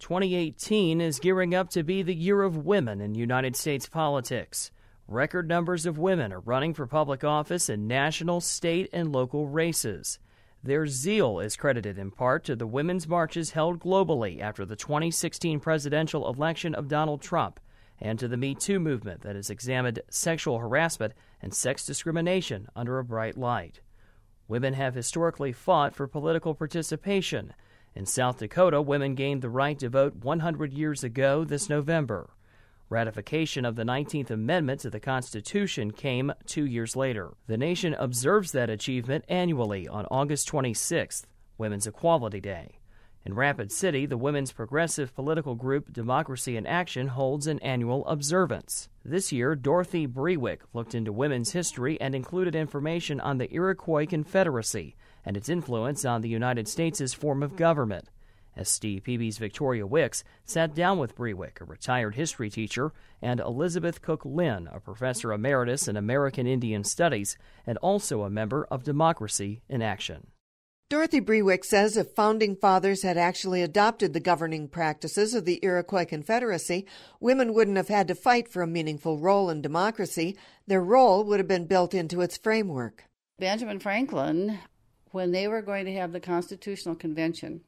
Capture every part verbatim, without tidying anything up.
twenty eighteen is gearing up to be the year of women in United States politics. Record numbers of women are running for public office in national, state, and local races. Their zeal is credited in part to the women's marches held globally after the twenty sixteen presidential election of Donald Trump, and to the Me Too movement that has examined sexual harassment and sex discrimination under a bright light. Women have historically fought for political participation. In South Dakota, women gained the right to vote one hundred years ago this November. Ratification of the nineteenth Amendment to the Constitution came two years later. The nation observes that achievement annually on August twenty-sixth, Women's Equality Day. In Rapid City, the women's progressive political group Democracy in Action holds an annual observance. This year, Dorothy Brewick looked into women's history and included information on the Iroquois Confederacy and its influence on the United States' form of government. S D P B's Victoria Wicks sat down with Brewick, a retired history teacher, and Elizabeth Cook Lynn, a professor emeritus in American Indian Studies and also a member of Democracy in Action. Dorothy Brewick says if Founding Fathers had actually adopted the governing practices of the Iroquois Confederacy, women wouldn't have had to fight for a meaningful role in democracy. Their role would have been built into its framework. Benjamin Franklin, when they were going to have the Constitutional Convention,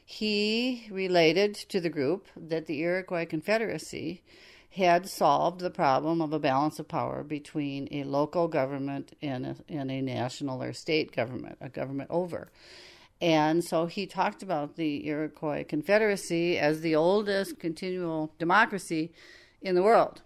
he related to the group that the Iroquois Confederacy had solved the problem of a balance of power between a local government and a, and a national or state government, a government over. And so he talked about the Iroquois Confederacy as the oldest continual democracy in the world.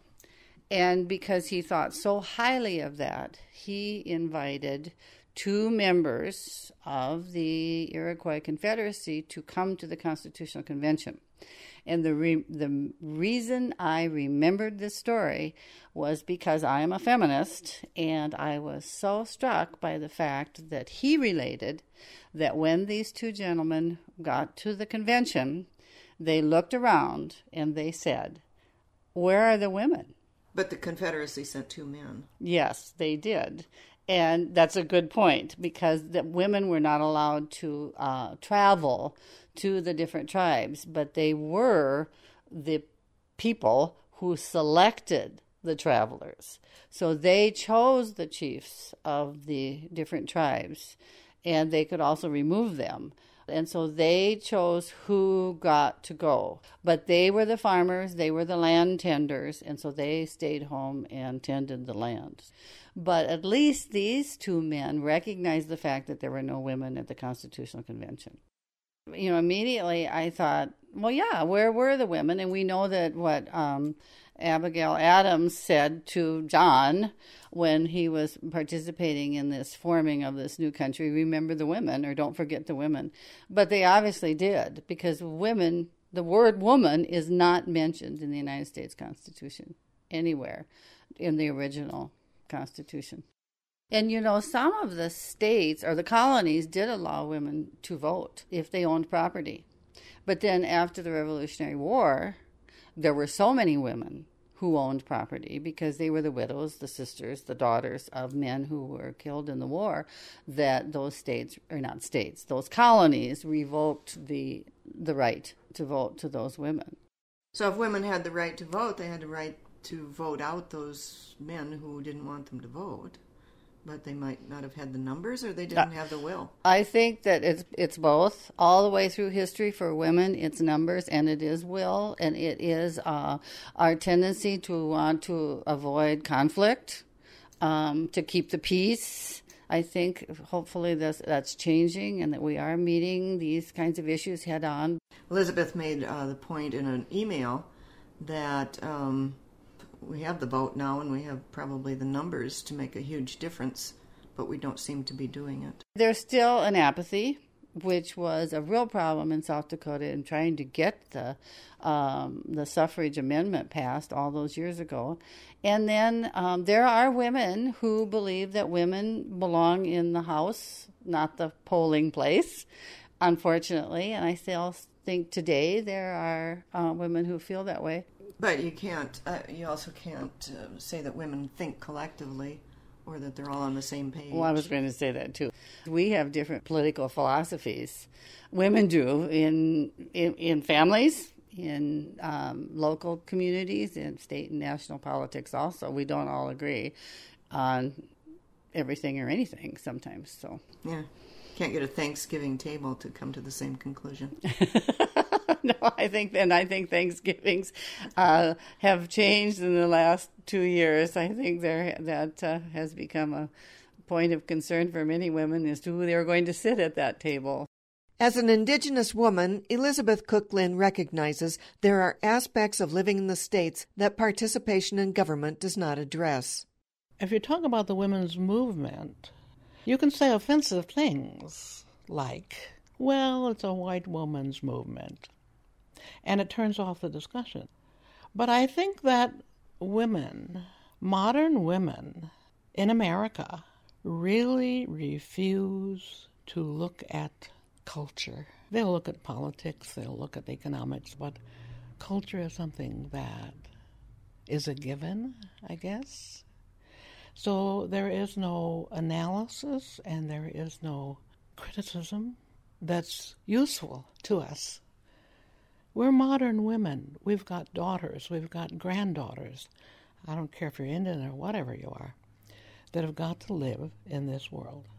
And because he thought so highly of that, he invited two members of the Iroquois Confederacy to come to the Constitutional Convention. And the re- the reason I remembered this story was because I am a feminist, and I was so struck by the fact that he related that when these two gentlemen got to the convention, they looked around and they said, "Where are the women?" But the Confederacy sent two men. Yes, they did. And that's a good point, because the women were not allowed to uh, travel to the different tribes, but they were the people who selected the travelers. So they chose the chiefs of the different tribes, and they could also remove them. And so they chose who got to go. But they were the farmers, they were the land tenders, and so they stayed home and tended the land. But at least these two men recognized the fact that there were no women at the Constitutional Convention. You know, immediately I thought, well, yeah, where were the women? And we know that what um, Abigail Adams said to John when he was participating in this forming of this new country, remember the women, or don't forget the women. But they obviously did, because women, the word woman is not mentioned in the United States Constitution anywhere in the original Constitution. And, you know, some of the states or the colonies did allow women to vote if they owned property. But then after the Revolutionary War, there were so many women who owned property because they were the widows, the sisters, the daughters of men who were killed in the war, that those states, or not states, those colonies revoked the the right to vote to those women. So if women had the right to vote, they had the right to vote out those men who didn't want them to vote. But they might not have had the numbers, or they didn't have the will. I think that it's it's both. All the way through history for women, it's numbers and it is will, and it is uh, our tendency to want to avoid conflict, um, to keep the peace. I think hopefully that's, that's changing, and that we are meeting these kinds of issues head on. Elizabeth made uh, the point in an email that Um, we have the vote now, and we have probably the numbers to make a huge difference, but we don't seem to be doing it. There's still an apathy, which was a real problem in South Dakota in trying to get the um, the suffrage amendment passed all those years ago. And then um, there are women who believe that women belong in the House, not the polling place, unfortunately. And I still think today there are uh, women who feel that way. But you can't, uh, you also can't uh, say that women think collectively, or that they're all on the same page. Well, I was going to say that too. We have different political philosophies. Women do in in, in families, in um, local communities, in state and national politics also. We don't all agree on everything or anything sometimes. So yeah, can't get a Thanksgiving table to come to the same conclusion. No, I think and I think Thanksgivings uh, have changed in the last two years. I think there that uh, has become a point of concern for many women as to who they're going to sit at that table. As an Indigenous woman, Elizabeth Cook Lynn recognizes there are aspects of living in the states that participation in government does not address. If you talk about the women's movement, you can say offensive things like, well, it's a white woman's movement, and it turns off the discussion. But I think that women, modern women in America, really refuse to look at culture. They'll look at politics, they'll look at economics, but culture is something that is a given, I guess. So there is no analysis and there is no criticism that's useful to us. We're modern women. We've got daughters, we've got granddaughters. I don't care if you're Indian or whatever you are, that have got to live in this world.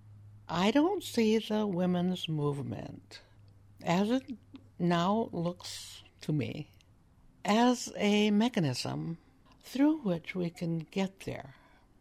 I don't see the women's movement, as it now looks to me, as a mechanism through which we can get there.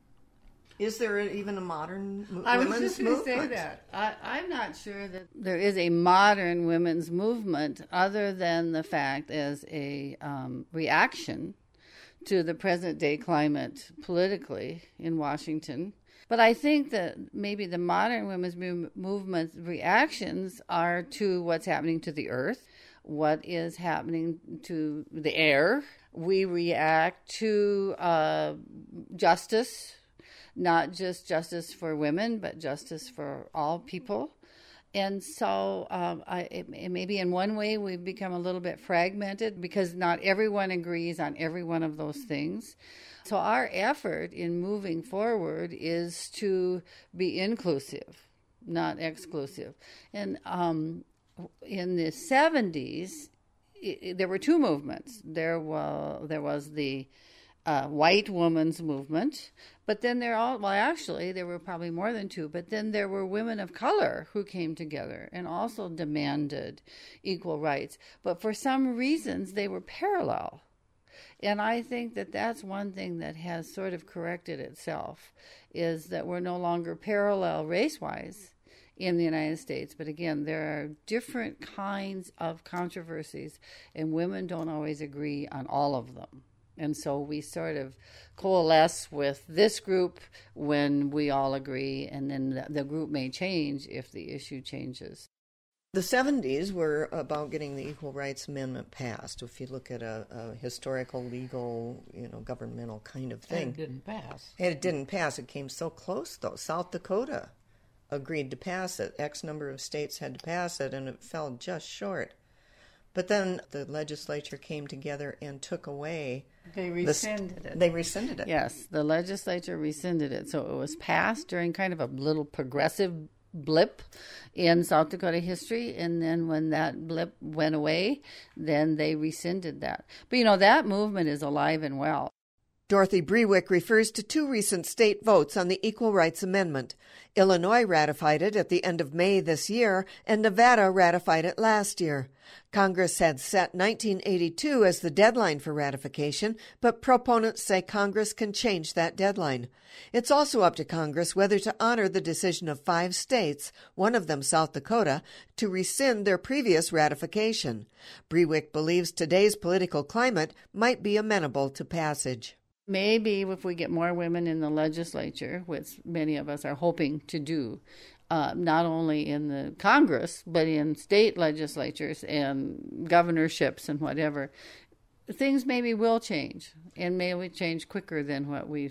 Is there even a modern mo- I was women's just going to say movement? that. I, I'm not sure that there is a modern women's movement other than the fact as a um, reaction to the present-day climate politically in Washington. But I think that maybe the modern women's move- movement reactions are to what's happening to the earth, what is happening to the air. We react to uh, justice, not just justice for women, but justice for all people. And so um, I, it, it maybe in one way we've become a little bit fragmented because not everyone agrees on every one of those things. So our effort in moving forward is to be inclusive, not exclusive. And um, in the seventies, it, it, there were two movements. There was, there was the uh, white women's movement, but then there all well actually there were probably more than two, but then there were women of color who came together and also demanded equal rights. But for some reasons they were parallel. And I think that that's one thing that has sort of corrected itself, is that we're no longer parallel race-wise in the United States. But again, there are different kinds of controversies, and women don't always agree on all of them. And so we sort of coalesce with this group when we all agree, and then the, the group may change if the issue changes. The seventies were about getting the Equal Rights Amendment passed. If you look at a, a historical, legal, you know, governmental kind of thing. And it didn't pass. And it didn't pass. It came so close, though. South Dakota agreed to pass it. X number of states had to pass it, and it fell just short. But then the legislature came together and took away... They rescinded the, it. They rescinded it. Yes, the legislature rescinded it. So it was passed during kind of a little progressive blip in South Dakota history, and then when that blip went away, then they rescinded that. But, you know, that movement is alive and well. Dorothy Brewick refers to two recent state votes on the Equal Rights Amendment. Illinois ratified it at the end of May this year, and Nevada ratified it last year. Congress had set nineteen eighty-two as the deadline for ratification, but proponents say Congress can change that deadline. It's also up to Congress whether to honor the decision of five states, one of them South Dakota, to rescind their previous ratification. Brewick believes today's political climate might be amenable to passage. Maybe if we get more women in the legislature, which many of us are hoping to do, uh, not only in the Congress, but in state legislatures and governorships and whatever, things maybe will change, and maybe change quicker than what we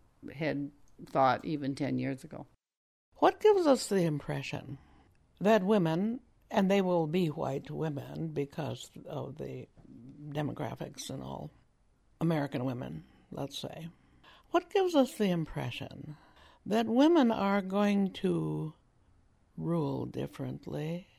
had thought even ten years ago. What gives us the impression that women, and they will be white women because of the demographics and all, American women, let's say. What gives us the impression that women are going to rule differently,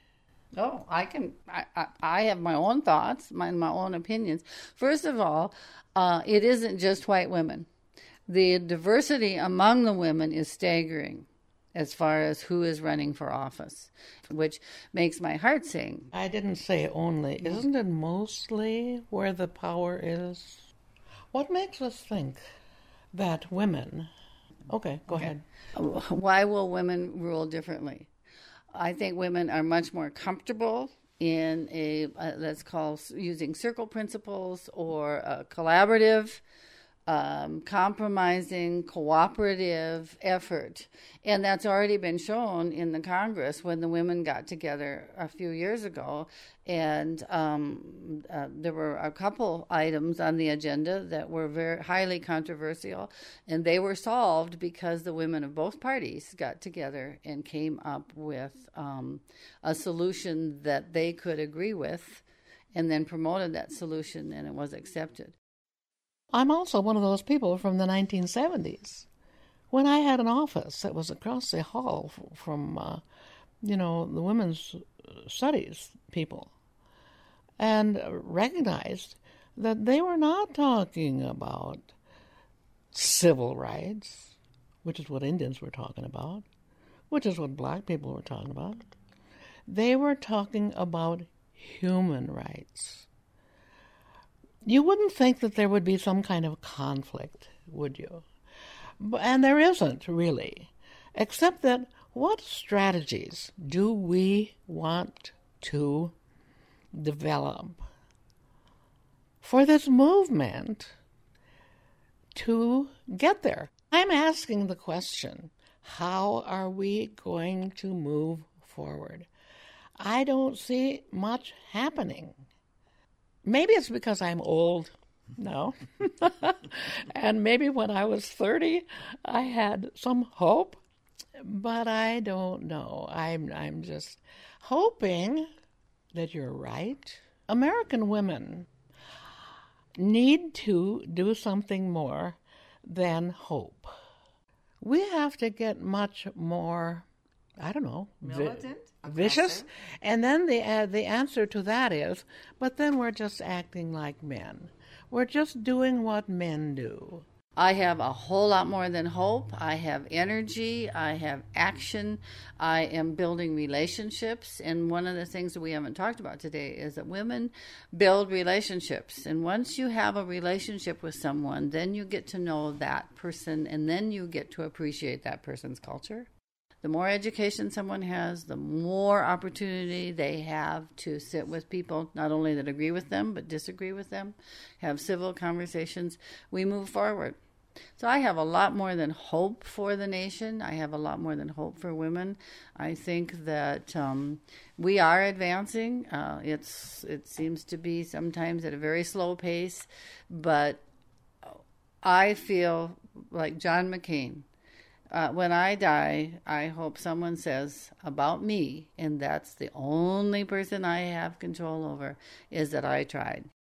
Oh, I can. I, I, I have my own thoughts, my my own opinions. First of all, uh, it isn't just white women. The diversity among the women is staggering as far as who is running for office, which makes my heart sing. I didn't say only. Isn't it mostly where the power is? What makes us think that women... Okay, go ahead. Why will women rule differently? I think women are much more comfortable in a, uh, let's call using circle principles or a collaborative, um, compromising, cooperative effort. And that's already been shown in the Congress when the women got together a few years ago. And um, uh, there were a couple items on the agenda that were very highly controversial, and they were solved because the women of both parties got together and came up with um, a solution that they could agree with, and then promoted that solution, and it was accepted. I'm also one of those people from the nineteen seventies, when I had an office that was across the hall from, uh, you know, the women's studies people, and recognized that they were not talking about civil rights, which is what Indians were talking about, which is what black people were talking about. They were talking about human rights. You wouldn't think that there would be some kind of conflict, would you? And there isn't, really, except that what strategies do we want to develop for this movement to get there? I'm asking the question, how are we going to move forward? I don't see much happening. Maybe it's because I'm old now. And maybe when I was thirty, I had some hope, but I don't know. I'm I'm just hoping that you're right. American women need to do something more than hope. We have to get much more, I don't know, militant, vi- vicious. And then the uh, the answer to that is, but then we're just acting like men. We're just doing what men do. I have a whole lot more than hope. I have energy. I have action. I am building relationships. And one of the things that we haven't talked about today is that women build relationships. And once you have a relationship with someone, then you get to know that person, and then you get to appreciate that person's culture. The more education someone has, the more opportunity they have to sit with people, not only that agree with them, but disagree with them, have civil conversations. We move forward. So I have a lot more than hope for the nation. I have a lot more than hope for women. I think that um, we are advancing. Uh, it's it seems to be sometimes at a very slow pace, but I feel like John McCain. Uh, when I die, I hope someone says about me, and that's the only person I have control over, is that I tried.